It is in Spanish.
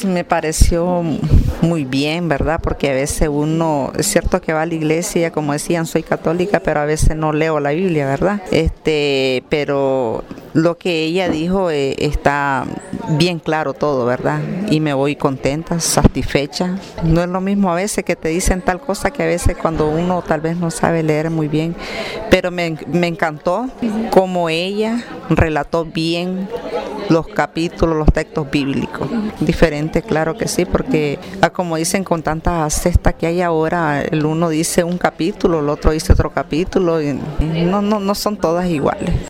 Pues me pareció muy bien, ¿verdad? Porque a veces uno, es cierto que va a la iglesia, como decían, soy católica, pero a veces no leo la Biblia, ¿verdad? Pero lo que ella dijo está bien claro todo, ¿verdad? Y me voy contenta, satisfecha. No es lo mismo a veces que te dicen tal cosa que a veces cuando uno tal vez no sabe leer muy bien, pero me encantó como ella relató bien los capítulos, los textos bíblicos. Diferente, claro que sí, porque como dicen con tantas cestas que hay ahora, el uno dice un capítulo, el otro dice otro capítulo, y no son todas iguales.